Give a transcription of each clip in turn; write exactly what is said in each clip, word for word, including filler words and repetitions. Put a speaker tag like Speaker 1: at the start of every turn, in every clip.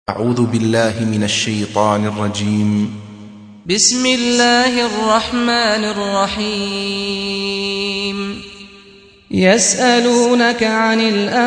Speaker 1: أعوذ بالله من الشيطان الرجيم.
Speaker 2: بسم الله الرحمن الرحيم. يسألونك عن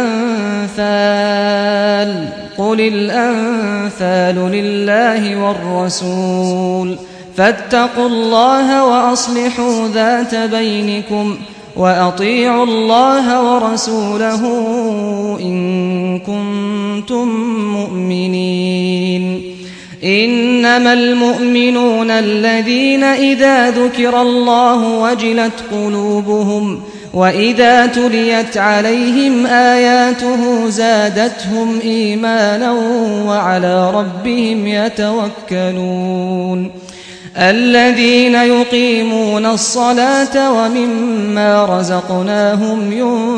Speaker 2: الأنفال قل الأنفال لله والرسول فاتقوا الله وأصلحوا ذات بينكم وأطيعوا الله ورسوله إن كنتم مؤمنين. إنما المؤمنون الذين إذا ذكر الله وجلت قلوبهم وإذا تليت عليهم آياته زادتهم إيمانا وعلى ربهم يتوكلون. الذين يقيمون الصلاة ومما رزقناهم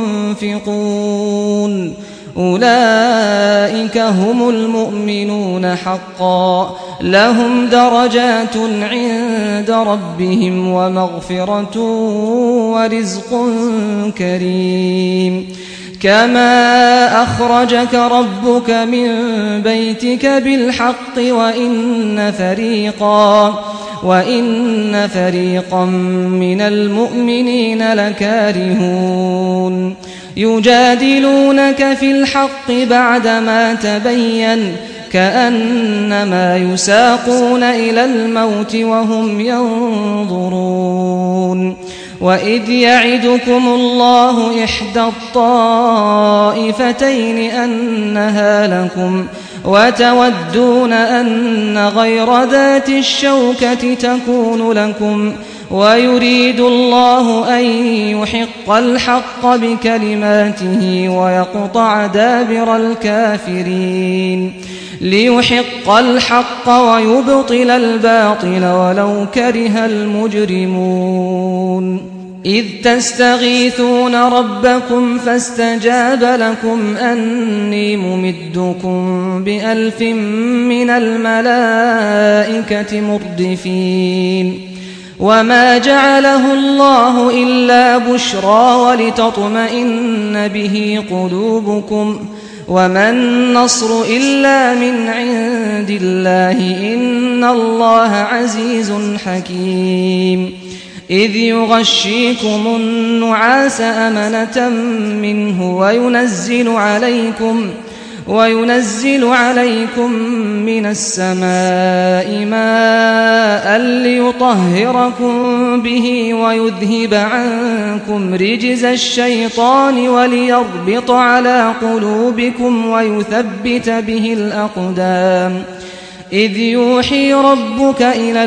Speaker 2: ينفقون أولئك هم المؤمنون حقا لهم درجات عند ربهم ومغفرة ورزق كريم. كما أخرجك ربك من بيتك بالحق وإن فريقا وإن فريقا من المؤمنين لكارهون يجادلونك في الحق بعدما تبين كأنما يساقون إلى الموت وهم ينظرون. وإذ يعدكم الله إحدى الطائفتين أنها لكم وتودون أن غير ذات الشوكة تكون لكم ويريد الله أن يحق الحق بكلماته ويقطع دابر الكافرين ليحق الحق ويبطل الباطل ولو كره المجرمون. إذ تستغيثون ربكم فاستجاب لكم أني ممدكم بألف من الملائكة مردفين. وما جعله الله إلا بشرى ولتطمئن به قلوبكم وما النصر إلا من عند الله إن الله عزيز حكيم. إذ يغشيكم النعاس أمنة منه وينزل عليكم وينزل عليكم من السماء ماء ليطهركم به ويذهب عنكم رجز الشيطان وليربط على قلوبكم ويثبت به الأقدام. إذ يوحي ربك إلى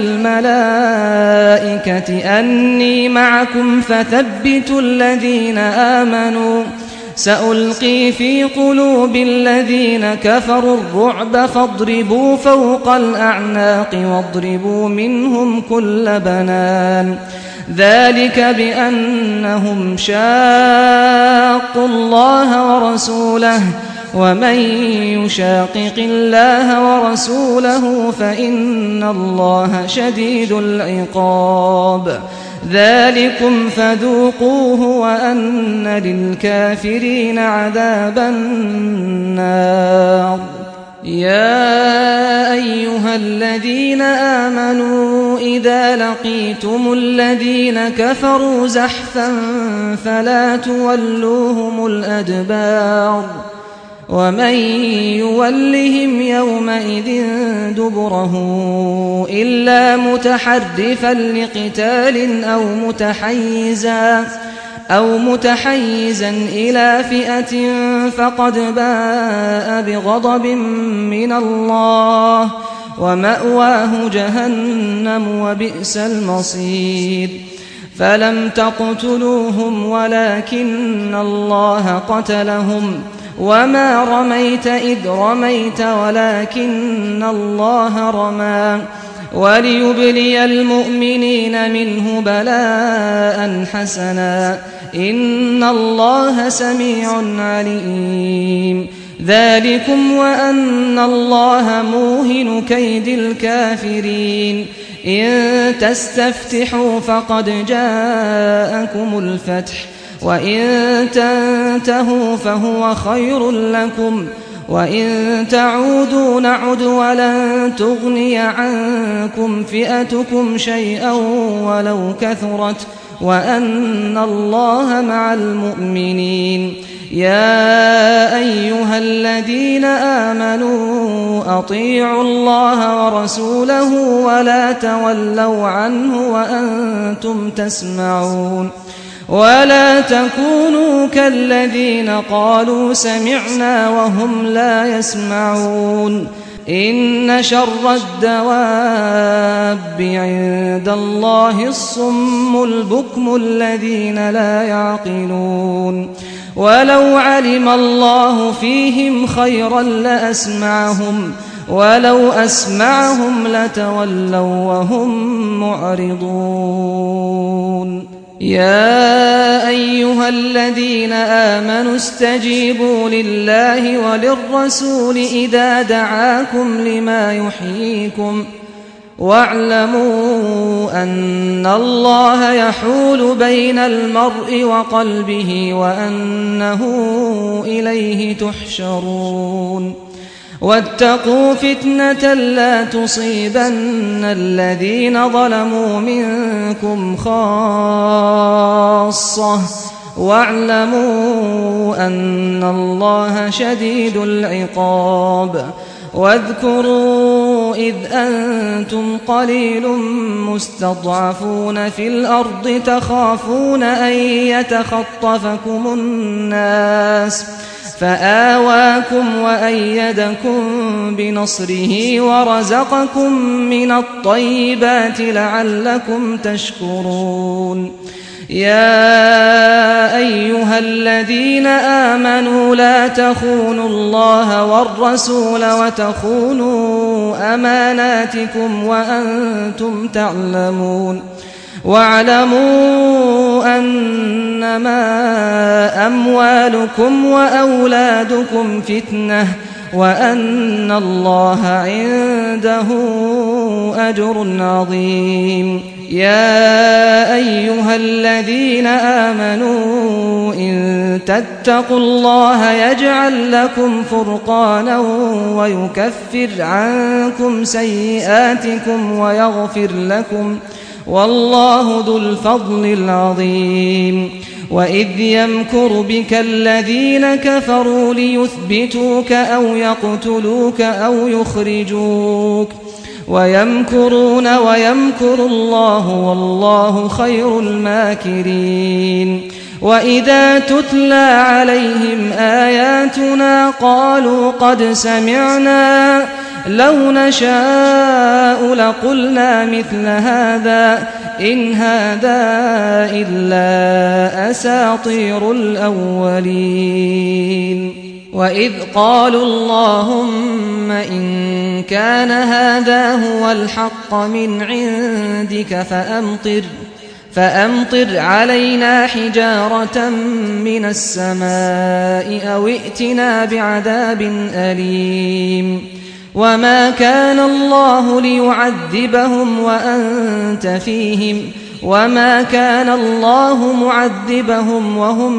Speaker 2: الملائكة أني معكم فثبتوا الذين آمنوا سألقي في قلوب الذين كفروا الرعب فاضربوا فوق الأعناق واضربوا منهم كل بنان. ذلك بأنهم شاقوا الله ورسوله ومن يشاقق الله ورسوله فإن الله شديد العقاب. ذلكم فذوقوه وأن للكافرين عذاب النار. يا أيها الذين آمنوا إذا لقيتم الذين كفروا زحفا فلا تولوهم الأدبار ومن يولهم يومئذ دبره إلا متحرفا لقتال أو متحيزا أو متحيزا إلى فئة فقد باء بغضب من الله ومأواه جهنم وبئس المصير. فلم تقتلوهم ولكن الله قتلهم وما رميت إذ رميت ولكن الله رمى وليبلي المؤمنين منه بلاء حسنا إن الله سميع عليم. ذلكم وأن الله موهن كيد الكافرين. إن تستفتحوا فقد جاءكم الفتح وإن تنتهوا فهو خير لكم وإن تعودوا نعد ولن تغني عنكم فئتكم شيئا ولو كثرت وأن الله مع المؤمنين يا أيها الذين آمنوا أطيعوا الله ورسوله ولا تولوا عنه وأنتم تسمعون ولا تكونوا كالذين قالوا سمعنا وهم لا يسمعون إن شر الدواب عند الله الصم البكم الذين لا يعقلون ولو علم الله فيهم خيرا لأسمعهم ولو أسمعهم لتولوا وهم معرضون يا أيها الذين آمنوا استجيبوا لله وللرسول إذا دعاكم لما يحييكم واعلموا أن الله يحول بين المرء وقلبه وأنه إليه تحشرون واتقوا فتنة لا تصيبن الذين ظلموا منكم خاصة واعلموا أن الله شديد العقاب واذكروا إذ أنتم قليل مستضعفون في الأرض تخافون أن يتخطفكم الناس فآواكم وأيدكم بنصره ورزقكم من الطيبات لعلكم تشكرون يا أيها الذين آمنوا لا تخونوا الله والرسول وتخونوا أماناتكم وأنتم تعلمون واعلموا أنما أموالكم وأولادكم فتنة وأن الله عنده أجر عظيم يا أيها الذين آمنوا إن تتقوا الله يجعل لكم فرقانا ويكفر عنكم سيئاتكم ويغفر لكم والله ذو الفضل العظيم وإذ يمكر بك الذين كفروا ليثبتوك أو يقتلوك أو يخرجوك ويمكرون ويمكر الله والله خير الماكرين وإذا تتلى عليهم آياتنا قالوا قد سمعنا لو نشاء لقلنا مثل هذا إن هذا إلا أساطير الأولين وإذ قالوا اللهم إن كان هذا هو الحق من عندك فأمطر فأمطر علينا حجارة من السماء أو ائتنا بعذاب أليم وما كان الله ليعذبهم وأنت فيهم وما كان الله معذبهم وهم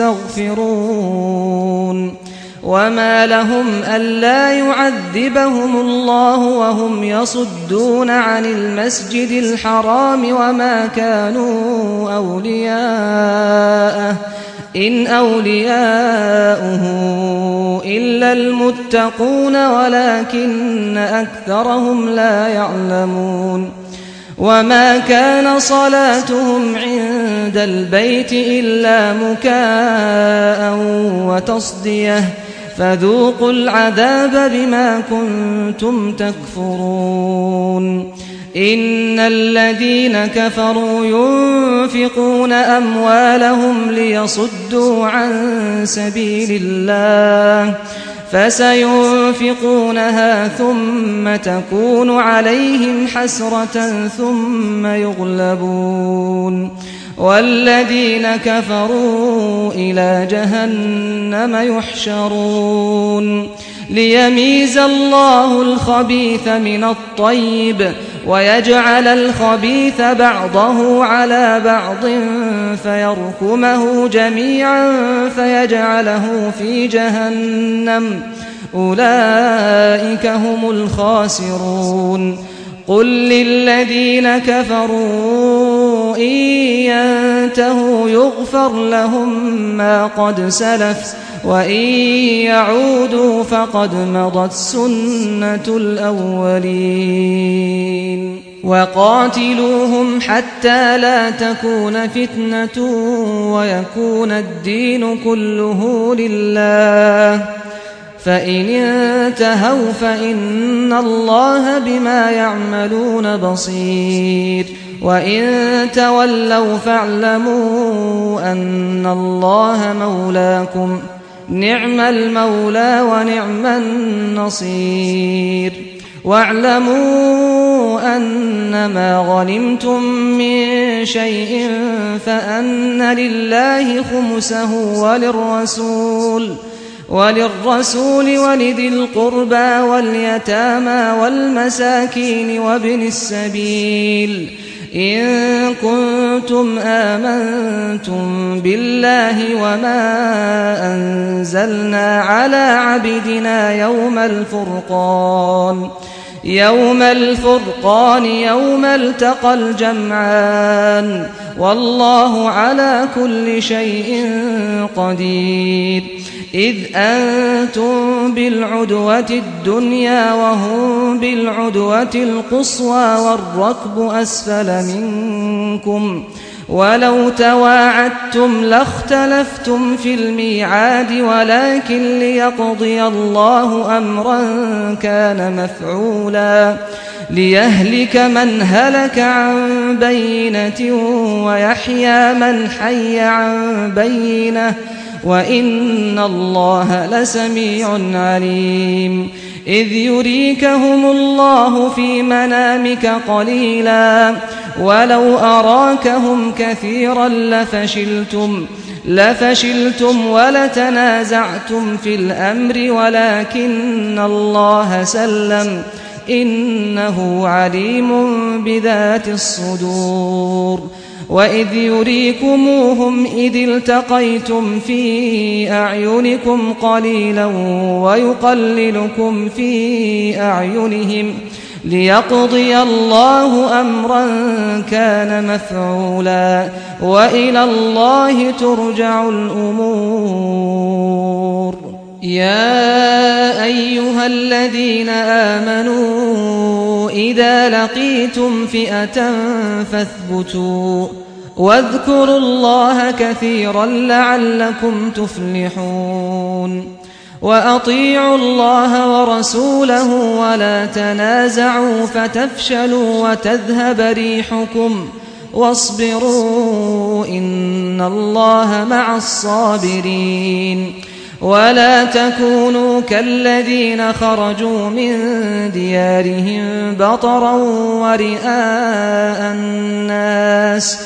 Speaker 2: يستغفرون وما لهم ألا يعذبهم الله وهم يصدون عن المسجد الحرام وما كانوا أولياءه إن أولياؤه إلا المتقون ولكن أكثرهم لا يعلمون وما كان صلاتهم عند البيت إلا مكاء وتصدية فذوقوا العذاب بما كنتم تكفرون إن الذين كفروا ينفقون أموالهم ليصدوا عن سبيل الله فسينفقونها ثم تكون عليهم حسرة ثم يغلبون والذين كفروا إلى جهنم يحشرون ليميز الله الخبيث من الطيب ويجعل الخبيث بعضه على بعض فيركمه جميعا فيجعله في جهنم أولئك هم الخاسرون قل للذين كفروا إن ينتهوا يغفر لهم ما قد سلف وإن يعودوا فقد مضت سنة الأولين وقاتلوهم حتى لا تكون فتنة ويكون الدين كله لله فإن انتهوا فإن الله بما يعملون بصير وإن تولوا فاعلموا أن الله مولاكم نعم المولى ونعم النصير واعلموا أنما غنمتم من شيء فأن لله خمسه وللرسول وللرسول ولذي القربى واليتامى والمساكين وابن السبيل إن كنتم آمنتم بالله وما أنزلنا على عبدنا يوم الفرقان يوم الفرقان يوم التقى الجمعان والله على كل شيء قدير إذ أنتم بالعدوة الدنيا وهم بالعدوة القصوى والركب أسفل منكم ولو تواعدتم لاختلفتم في الميعاد ولكن ليقضي الله أمرا كان مفعولا ليهلك من هلك عن بينة ويحيى من حي عن بينة وإن الله لسميع عليم إذ يريكهم الله في منامك قليلا ولو أراكهم كثيرا لفشلتم لفشلتم ولتنازعتم في الأمر ولكن الله سلم إنه عليم بذات الصدور وإذ يريكموهم إذ التقيتم في أعينكم قليلا ويقللكم في أعينهم ليقضي الله أمرا كان مفعولا وإلى الله ترجع الأمور يا أيها الذين آمنوا إذا لقيتم فئة فاثبتوا واذكروا الله كثيرا لعلكم تفلحون وأطيعوا الله ورسوله ولا تنازعوا فتفشلوا وتذهب ريحكم واصبروا إن الله مع الصابرين ولا تكونوا كالذين خرجوا من ديارهم بطرا ورئاء الناس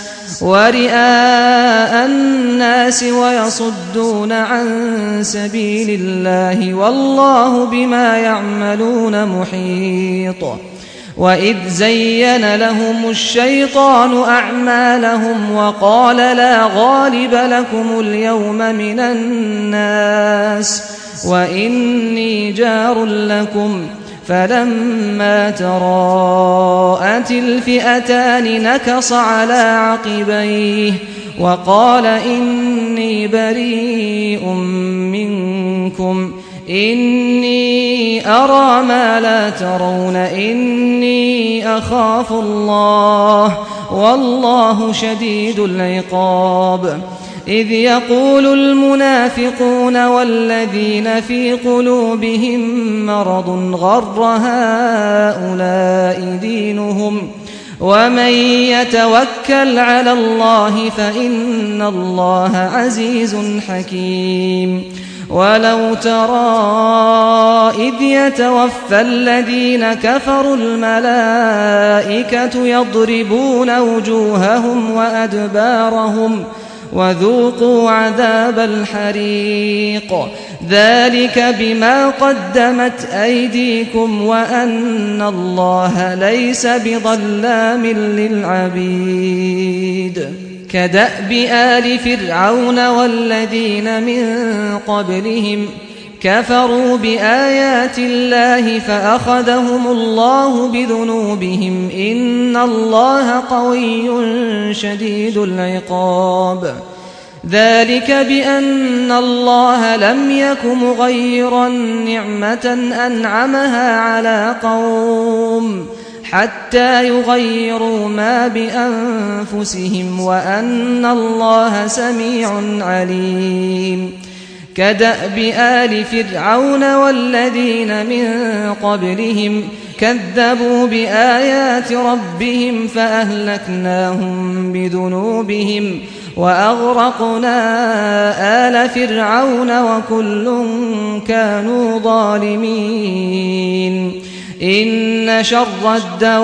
Speaker 2: ورئاء الناس ويصدون عن سبيل الله والله بما يعملون محيط وإذ زين لهم الشيطان أعمالهم وقال لا غالب لكم اليوم من الناس وإني جار لكم فلما تراءت الفئتان نكص على عقبيه وقال إني بريء منكم إني أرى ما لا ترون إني أخاف الله والله شديد العقاب إذ يقول المنافقون والذين في قلوبهم مرض غر هؤلاء دينهم ومن يتوكل على الله فإن الله عزيز حكيم ولو ترى إذ يتوفى الذين كفروا الملائكة يضربون وجوههم وأدبارهم وذوقوا عذاب الحريق ذلك بما قدمت أيديكم وأن الله ليس بظلام للعبيد كدأب آل فرعون والذين من قبلهم كفروا بآيات الله فأخذهم الله بذنوبهم إن الله قوي شديد العقاب ذلك بأن الله لم يك مغيرا نعمة أنعمها على قوم حتى يغيروا ما بأنفسهم وأن الله سميع عليم كدأب آل فرعون والذين من قبلهم كذبوا بآيات ربهم فأهلكناهم بذنوبهم وأغرقنا آل فرعون وكل كانوا ظالمين إن شر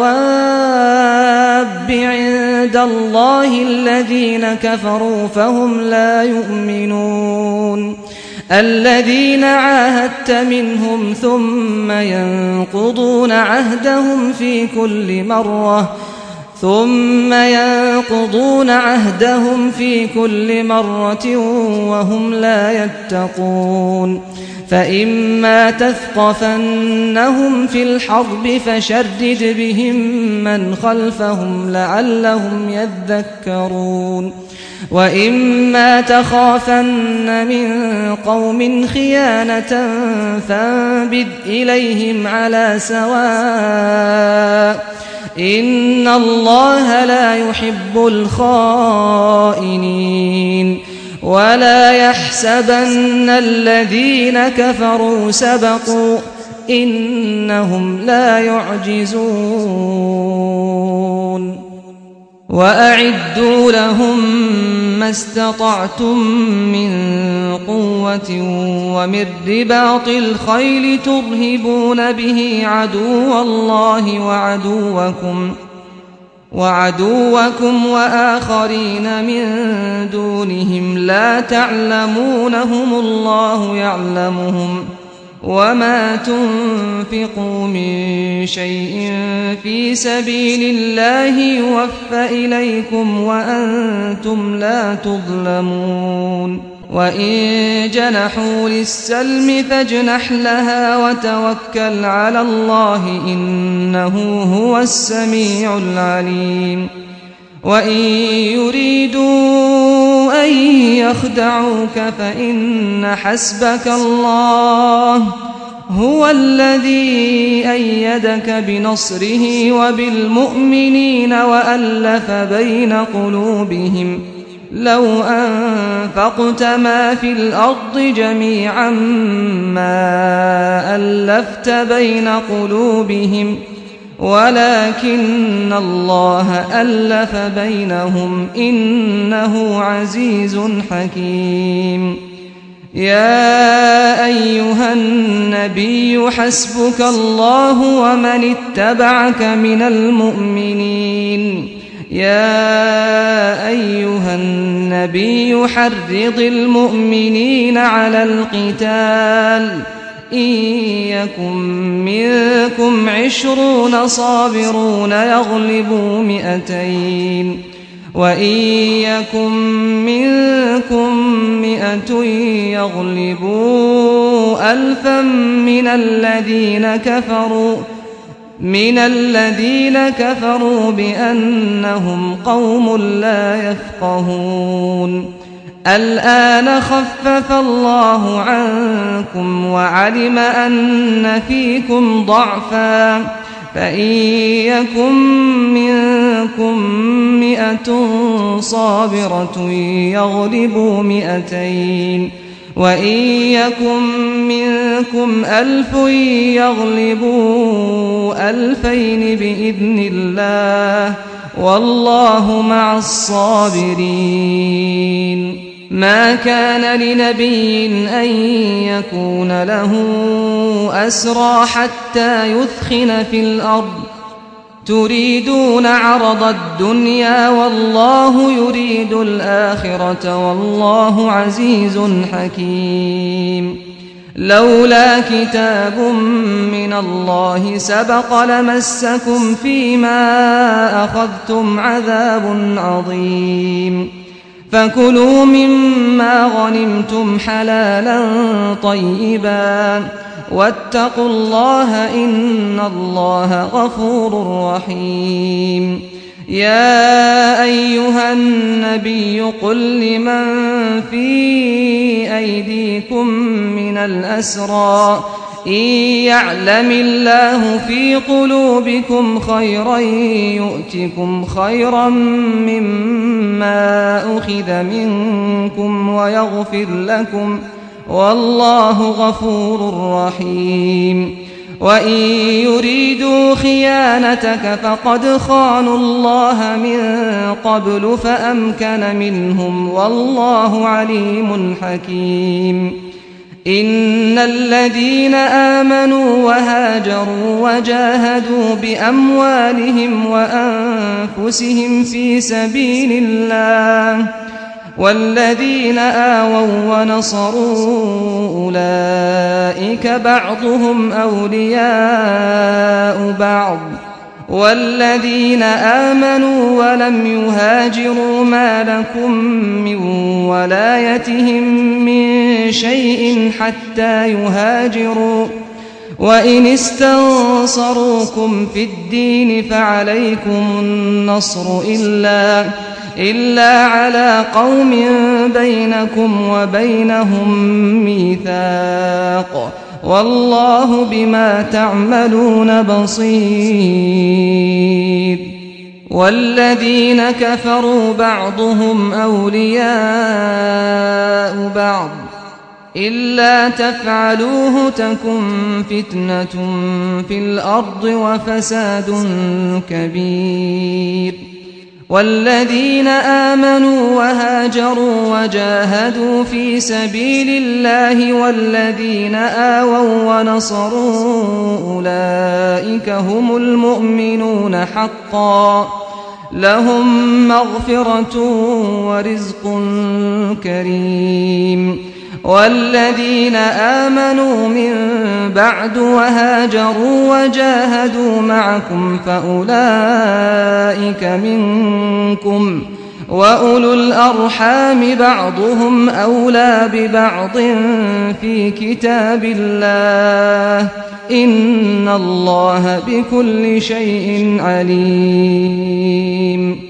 Speaker 2: الدواب عند الله الذين كفروا فهم لا يؤمنون الذين عاهدت منهم ثم ينقضون عهدهم في كل مرة ثم ينقضون عهدهم في كل مرة وهم لا يتقون فإما تثقفنهم في الحرب فشرد بهم من خلفهم لعلهم يذكرون وإما تخافن من قوم خيانة فانبذ إليهم على سواء إن الله لا يحب الخائنين ولا يحسبن الذين كفروا سبقوا إنهم لا يعجزون وأعدوا لهم ما استطعتم من قوة ومن رباط الخيل ترهبون به عدو الله وعدوكم وعدوكم وآخرين من دونهم لا تعلمونهم الله يعلمهم وما تنفقوا من شيء في سبيل الله يوفى إليكم وأنتم لا تظلمون وإن جنحوا للسلم فاجنح لها وتوكل على الله إنه هو السميع العليم وإن يريدوا أن يخدعوك فإن حسبك الله هو الذي أيدك بنصره وبالمؤمنين وألف بين قلوبهم لو أنفقت ما في الأرض جميعا ما ألفت بين قلوبهم ولكن الله ألف بينهم إنه عزيز حكيم يا أيها النبي حسبك الله ومن اتبعك من المؤمنين يا أيها النبي حرض المؤمنين على القتال إن يكن منكم عشرون صابرون يغلبوا مئتين وإن يكن منكم مئة يغلبوا ألفا من الذين كفروا من الذين كفروا بأنهم قوم لا يفقهون الآن خفف الله عنكم وعلم أن فيكم ضعفا فإن يكن منكم مئة صابرة يغلبوا مئتين وإن يكن منكم ألف يغلبوا ألفين بإذن الله والله مع الصابرين ما كان لنبي أن يكون له أسرى حتى يثخن في الأرض تريدون عرض الدنيا والله يريد الآخرة والله عزيز حكيم لولا كتاب من الله سبق لمسكم فيما أخذتم عذاب عظيم فكلوا مما غنمتم حلالا طيبا واتقوا الله إن الله غفور رحيم. يا أيها النبي قل لمن في أيديكم من الأسرى إن يعلم الله في قلوبكم خيرا يؤتكم خيرا مما أخذ منكم ويغفر لكم والله غفور رحيم. وإن يريدوا خيانتك فقد خانوا الله من قبل فأمكن منهم والله عليم حكيم. إن الذين آمنوا وهاجروا وجاهدوا بأموالهم وأنفسهم في سبيل الله والذين آووا ونصروا أولئك بعضهم أولياء بعض والذين آمنوا ولم يهاجروا ما لكم من ولايتهم من شيء حتى يهاجروا وإن استنصروكم في الدين فعليكم النصر إلا إلا على قوم بينكم وبينهم ميثاق والله بما تعملون بصير. والذين كفروا بعضهم أولياء بعض إلا تفعلوه تكن فتنة في الأرض وفساد كبير. والذين آمنوا وهاجروا وجاهدوا في سبيل الله والذين آووا ونصروا أولئك هم المؤمنون حقا لهم مغفرة ورزق كريم. والذين آمنوا من بعد وهاجروا وجاهدوا معكم فأولئك منكم وأولو الأرحام بعضهم أولى ببعض في كتاب الله إن الله بكل شيء عليم.